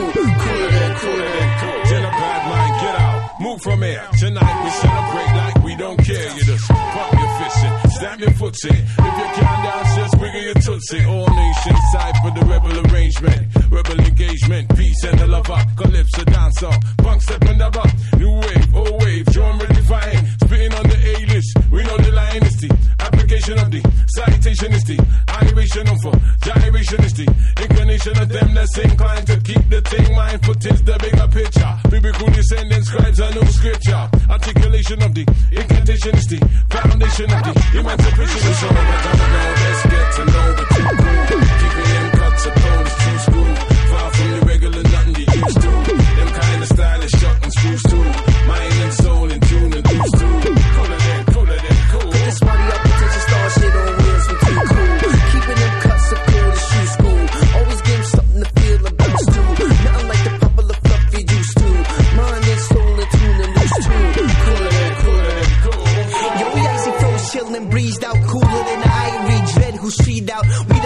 Cooler than cool. Tell a bad mind, get out, move from here. Tonight we celebrate like we don't care. You just pump your fist in, stamp your foot in. If you can't dance, just wiggle your tootsie. All nations side for the rebel arrangement. Rebel engagement, peace and the love up. Calypso dancer, punk stepping the up. New wave, old wave, drum redefine. Spitting on the A-list, we know the line is the application of the citation is the animation of for gyration is the inclination of them that's inclined to keep the thing mindful. Tis the bigger picture. Biblical descendants, scribes a new scripture. Articulation of the incantation is the foundation of the emancipation is all that I know. Let's get to know the two cool. Keeping them cuts of cold is true school. Far from the regular, nothing you used to. Them kind of stylish shot and screws too. Mind and soul in tune and loose too. Cooler than cool. Put this money up, potential star shit on wheels, we too cool. Keeping them cuts of cool is true school. Always give 'em something to feel about too. Nothing like the popular fluff you used to. Mind and soul in tune and loose too. Cooler than cool. Yo, we icy froze, chillin', breezed out, cooler than the Irie Dread who street out. We